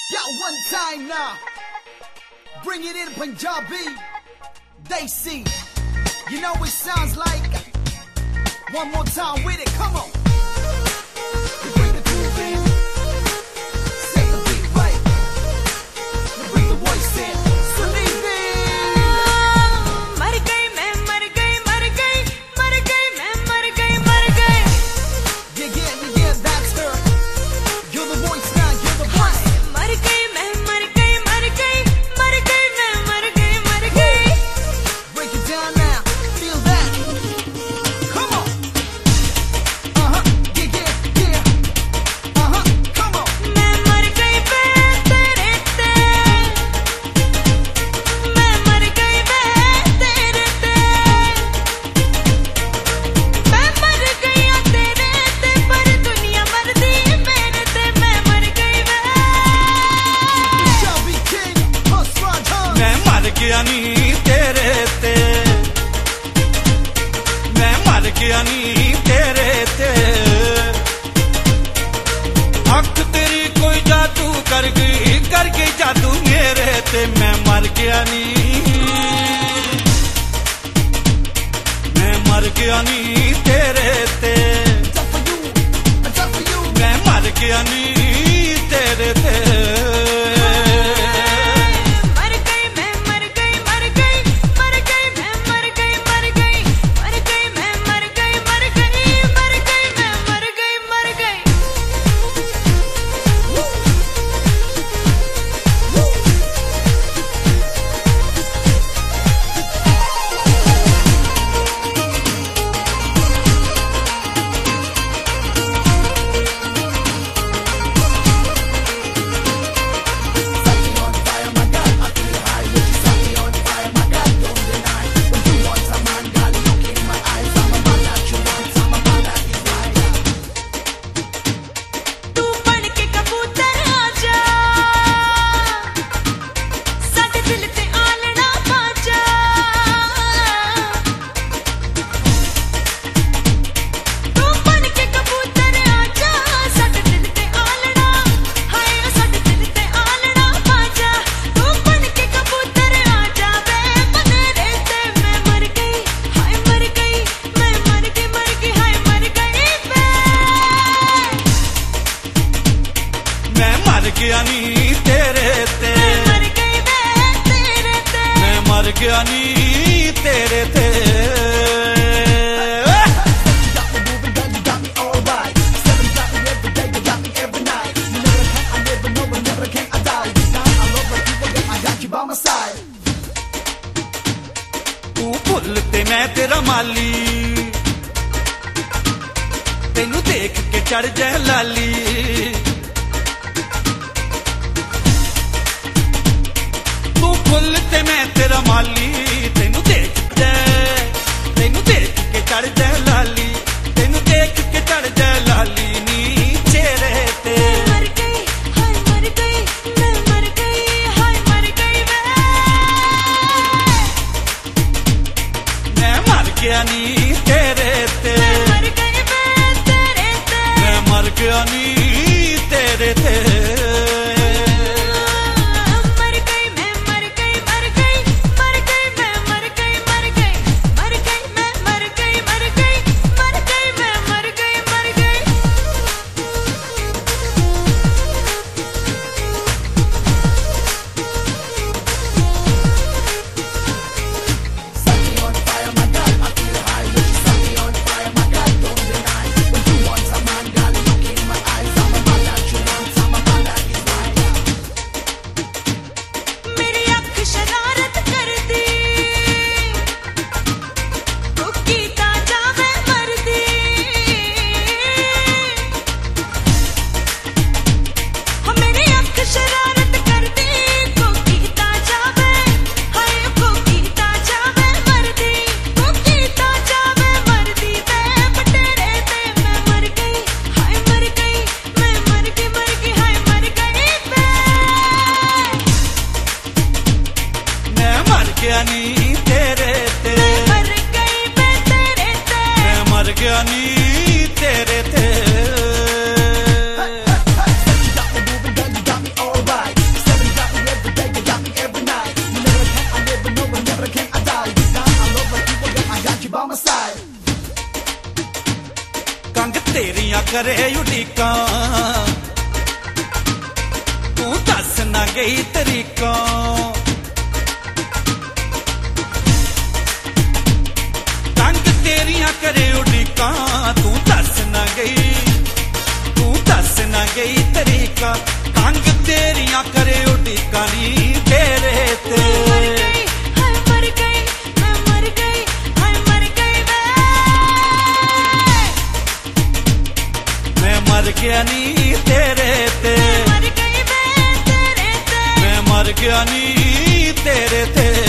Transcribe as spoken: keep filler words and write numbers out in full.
Yo, one time now. Bring it in Punjabi. Desi. You know it sounds like. One more time with it. Come on. You bring the groove in. Set the beat right. You bring the voice in. Sunil. मर गई मैं मर गई मर गई मर गई मैं मर गई मर गई. Yeah, yeah, yeah, yeah, that's her. You're the voice now. You're the voice. मर गई मैं मर गई मर गई मर गई मैं मर गई मर गई. Break it down now. Feel that. Come on. Uh huh. Yeah, yeah, yeah. Uh huh. Come on. मैं मर गई बे तेरे ते. मैं मर गई बे तेरे ते. मैं मर गई आ तेरे ते पर दुनिया मरदी मेरे ते. मैं मर गई बे. Shelby King. Huss Raj Huss. मैं मर गया नी तेरे ते मैं मर गया नी तेरे ते अख तेरी कोई जादू कर गई कर गई जादू मेरे ते मैं मर गया नी मैं मर गया नी तेरे ते Tough for you. Tough for you. मैं मर गया नी तेरे ते मर गई मैं मर गई मर गई मर गई मैं मर गई मर गई मर गई मैं मर गई मर गई मर गई मैं मर गई मर गई. तू बन के कबूतर आजा साडे दिल ते आलना पाजा. तू बन के कबूतर आजा साडे दिल ते आलना हाय साडे दिल ते आलना पाजा. तू बन के कबूतर आजा वे बनेरे ते. मैं मर गई हाय मर गई मैं मर गई मर गई हाय मर गई वे. मैं मर गया नी तेरे ते मर गई बे तेरे ते. मैं मर गया नी तेरे ते Got me moving, girl, you got me all right. Seven got me every day, you got me every night. You never can, I never know, but never can I die. Deep down, I love like you, but I got you by my side. तू भुल ते मैं तेरा माली तेनू देख के चढ़ जाए लाली तू भुल ते मैं तेरा माली तेनू देख के तेनू देख के चढ़ जाए लाली तेनू देख के चढ़ जाए लाली नी चेहरे ते मर गई हाय मर गई मैं मर गई हाय मर गई वे. मैं मर गया नी तेरे ते मर गई बे तेरे ते. मैं मर गया नी तेरे ते मर गई मैं मर गई मर गई मर गई मैं मर गई मर गई मर गई मैं मर गई मर गई मर गई मैं मर गई मर गई. Set me on fire, my God, I feel high. When you set me on fire, my God, don't deny. When you want a man, girl, look in my eyes. I'm a man that you want, I'm a तेरिया करे उड़ीका तू दस ना गई तरीका तंग तेरिया करे उड़ीका तू दस ना गई तू दस ना गई तरीका तंग तेरिया करे उड़ीका नी तेरे ते मर गया नी तेरे ते मैं मर गया नी तेरे ते